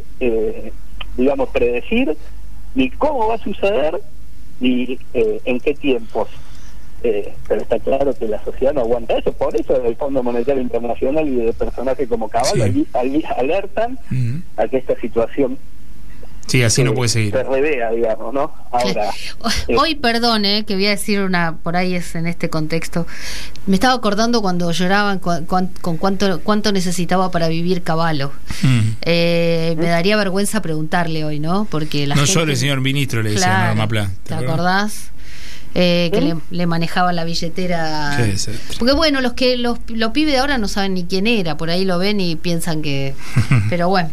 predecir ni cómo va a suceder ni en qué tiempos. Pero está claro que la sociedad no aguanta eso. Por eso el Fondo Monetario Internacional y de personajes como Caballo alertan a que esta situación así no puede seguir. Se revea, digamos, ¿no? Ahora, hoy, perdón, que voy a decir por ahí es en este contexto. Me estaba acordando cuando lloraban con cuánto necesitaba para vivir Caballo. Me daría vergüenza preguntarle hoy, ¿no? Porque la gente... llore, señor ministro, le decía Norma Pla. ¿Te acordás? que le manejaban la billetera. Porque bueno, los pibes de ahora no saben ni quién era, por ahí lo ven y piensan que... Pero bueno.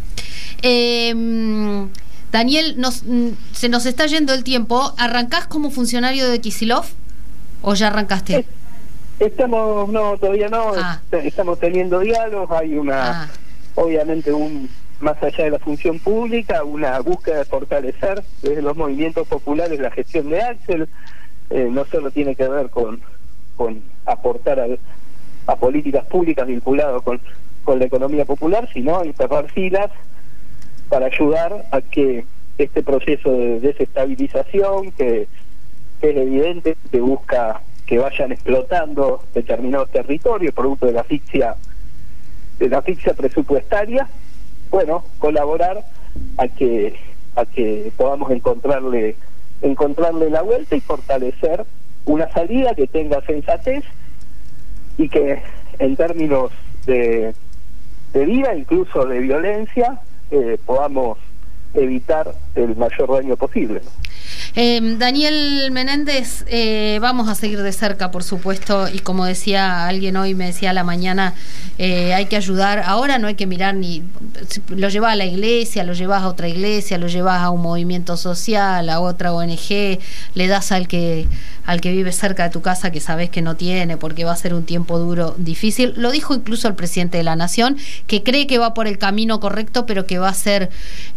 Daniel, se nos está yendo el tiempo. ¿Arrancás como funcionario de Kicillof o ya arrancaste? Todavía no. Estamos teniendo diálogos. Hay obviamente más allá de la función pública, una búsqueda de fortalecer desde los movimientos populares la gestión de Axel. No solo tiene que ver con aportar a políticas públicas vinculadas con la economía popular, sino encerrar filas para ayudar a que este proceso de desestabilización, que es evidente, que busca que vayan explotando determinados territorios producto de la asfixia presupuestaria, bueno, colaborar a que podamos encontrarle la vuelta y fortalecer una salida que tenga sensatez y que en términos de vida, incluso de violencia, podamos evitar el mayor daño posible, ¿no? Daniel Menéndez, vamos a seguir de cerca, por supuesto, y como decía alguien hoy, me decía a la mañana, hay que ayudar. Ahora no hay que mirar ni... Lo llevas a la iglesia, lo llevas a otra iglesia, lo llevas a un movimiento social, a otra ONG, le das al que vive cerca de tu casa, que sabes que no tiene, porque va a ser un tiempo duro, difícil. Lo dijo incluso el presidente de la Nación, que cree que va por el camino correcto, pero que va a ser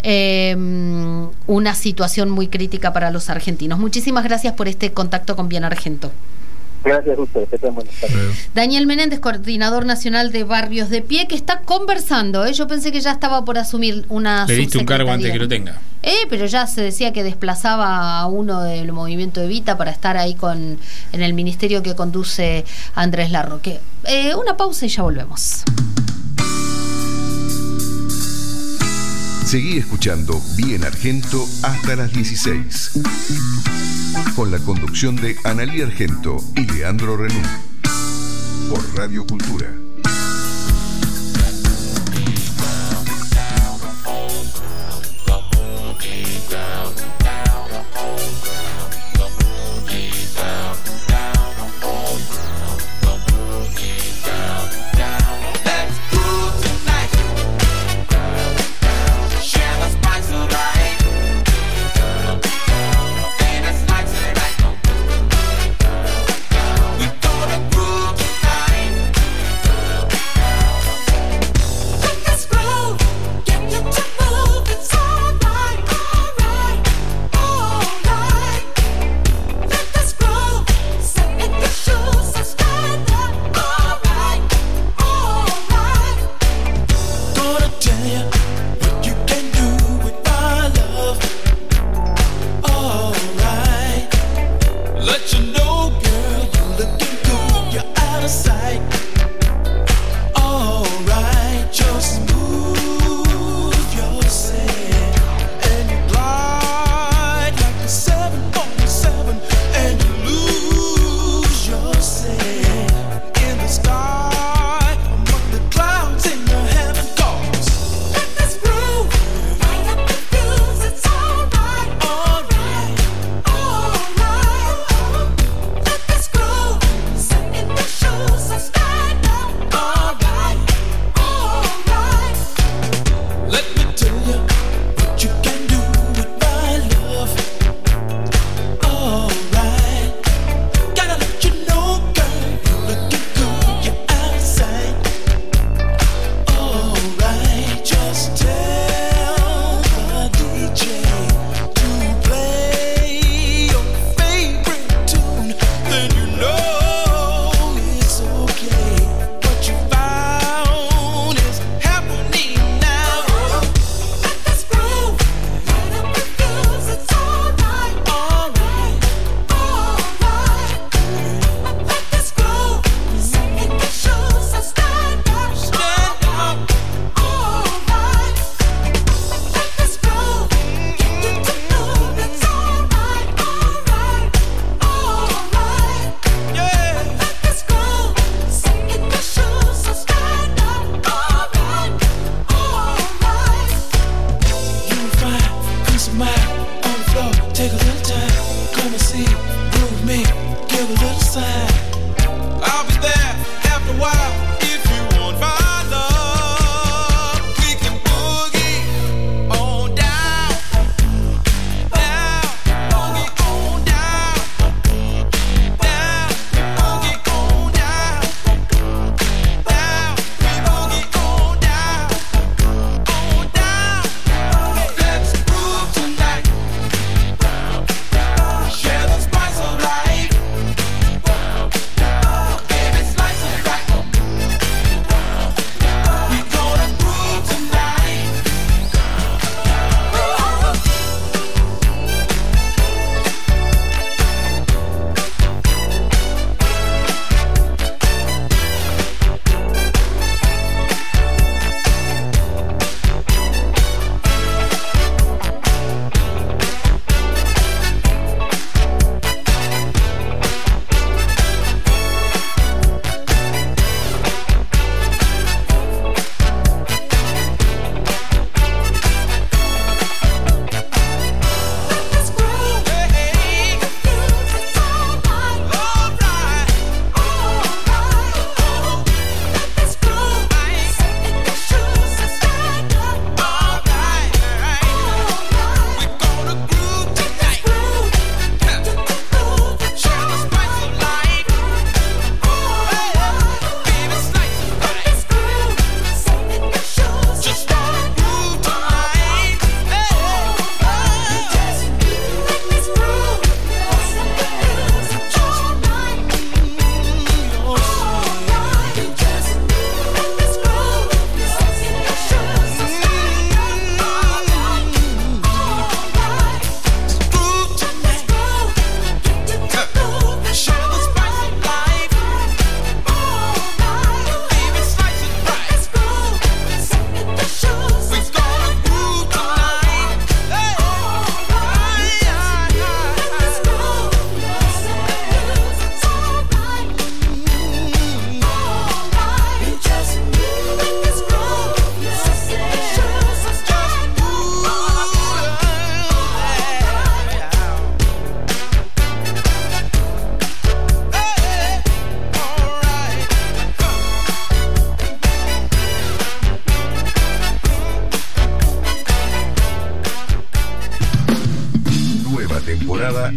una situación muy crítica para los argentinos. Muchísimas gracias por este contacto con Bien Argento. Gracias a ustedes, que tengan buenas tardes. Daniel Menéndez, coordinador nacional de Barrios de Pie, que está conversando. Yo pensé que ya estaba por asumir una Le diste un cargo antes que lo tenga. Pero ya se decía que desplazaba a uno del movimiento Evita para estar ahí en el ministerio que conduce Andrés Larroque. Una pausa y ya volvemos. Seguí escuchando Bien Argento hasta las 16. Con la conducción de Analía Argento y Leandro Renú. Por Radio Cultura.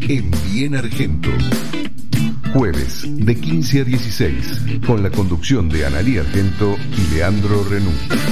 en Bien Argento. Jueves de 15 a 16, con la conducción de Analía Argento y Leandro Renú.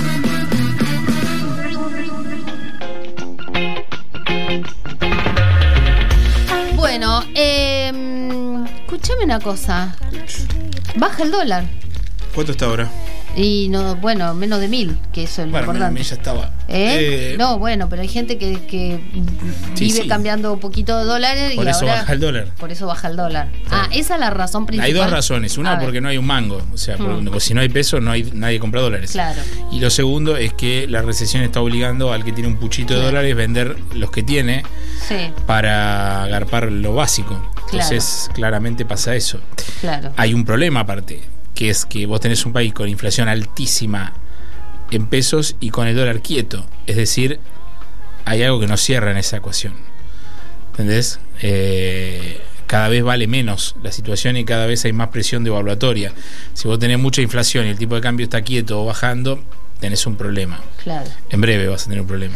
Bueno, escúchame una cosa. Baja el dólar. ¿Cuánto está ahora? Y no, bueno, menos de 1.000, que eso es lo importante. Ya estaba. No, bueno, pero hay gente que vive cambiando un poquito de dólares. Por y eso ahora, baja el dólar. Por eso baja el dólar. Esa es la razón principal. Hay dos razones. Una, porque no hay un mango. O sea, porque si no hay peso, nadie compra dólares. Claro. Y lo segundo es que la recesión está obligando al que tiene un puchito de dólares vender los que tiene para agarpar lo básico. Entonces, claramente pasa eso. Claro. Hay un problema aparte, que es que vos tenés un país con inflación altísima en pesos y con el dólar quieto. Es decir, hay algo que no cierra en esa ecuación. ¿Entendés? Cada vez vale menos la situación y cada vez hay más presión devaluatoria. Si vos tenés mucha inflación y el tipo de cambio está quieto o bajando, tenés un problema. Claro. En breve vas a tener un problema.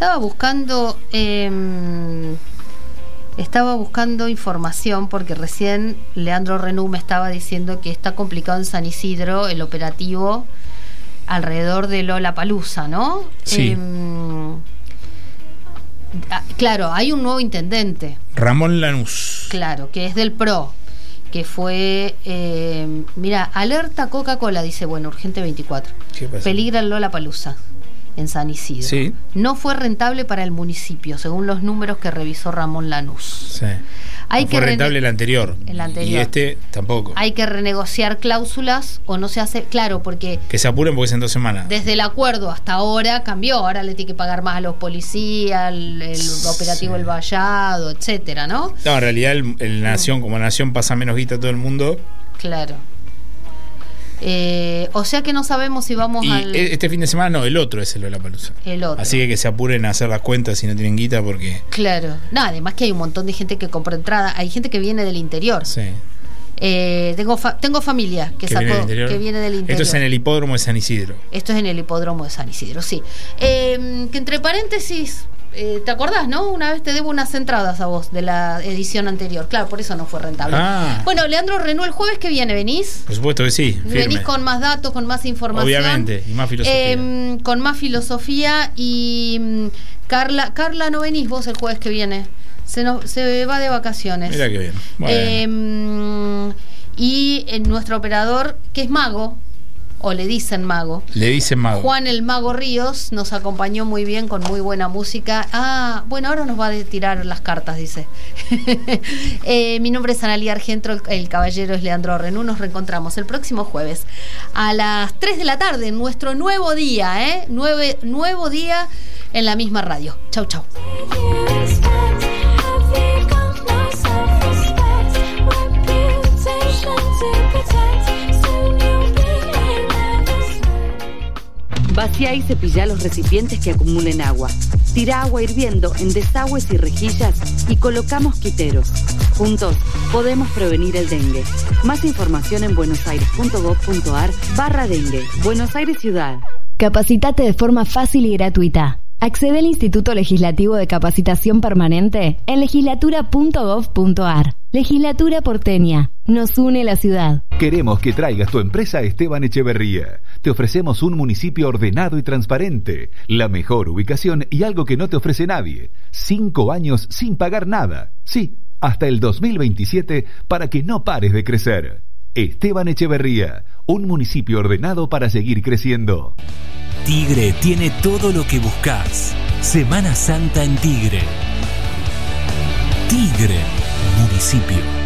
Estaba buscando información porque recién Leandro Renú me estaba diciendo que está complicado en San Isidro el operativo alrededor de Lollapalooza, ¿no? Sí. Claro, hay un nuevo intendente. Ramón Lanús. Claro, que es del PRO, que fue... mira, alerta Coca-Cola, dice, bueno, urgente 24. ¿Qué pasa? Peligra el Lollapalooza en San Isidro. Sí. No fue rentable para el municipio, según los números que revisó Ramón Lanús. Sí. No fue rentable el anterior. Y este tampoco. Hay que renegociar cláusulas o no se hace, claro, porque... Que se apuren porque es en 2 semanas. Desde el acuerdo hasta ahora cambió, ahora le tiene que pagar más a los policías, el operativo El Vallado, etcétera, ¿no? No, en realidad el Nación, como Nación pasa menos guita a todo el mundo. Claro. O sea que no sabemos si vamos al... Este fin de semana no, el otro es el Lollapalooza. El otro. Así que se apuren a hacer las cuentas si no tienen guita porque... Claro. No, además que hay un montón de gente que compra entrada. Hay gente que viene del interior. Sí. Tengo familia que viene del interior. Esto es en el hipódromo de San Isidro. Esto es en el hipódromo de San Isidro, sí. Que entre paréntesis... ¿te acordás, no? Una vez te debo unas entradas a vos de la edición anterior. Claro, por eso no fue rentable. Bueno, Leandro Renú, el jueves que viene, ¿venís? Por supuesto que sí. Firme. Venís con más datos, con más información. Obviamente, y más filosofía. Con más filosofía. Y Carla, ¿no venís vos el jueves que viene? Se va de vacaciones. Mira qué bien. Bueno. Y nuestro operador, que es mago, o le dicen mago. Juan el Mago Ríos nos acompañó muy bien con muy buena música. Bueno, ahora nos va a tirar las cartas, dice. Mi nombre es Analía Argento, el caballero es Leandro Renú. Nos reencontramos el próximo jueves a las 3 de la tarde en nuestro nuevo día, nuevo día en la misma radio. Chau, chau. Vacía y cepilla los recipientes que acumulen agua. Tira agua hirviendo en desagües y rejillas y coloca mosquiteros. Juntos podemos prevenir el dengue. Más información en buenosaires.gov.ar/dengue. Buenos Aires Ciudad. Capacitate de forma fácil y gratuita. Accede al Instituto Legislativo de Capacitación Permanente en legislatura.gov.ar. Legislatura porteña. Nos une la ciudad. Queremos que traigas tu empresa a Esteban Echeverría. Te ofrecemos un municipio ordenado y transparente, la mejor ubicación y algo que no te ofrece nadie. 5 años sin pagar nada. Sí, hasta el 2027 para que no pares de crecer. Esteban Echeverría, un municipio ordenado para seguir creciendo. Tigre tiene todo lo que buscas. Semana Santa en Tigre. Tigre, municipio.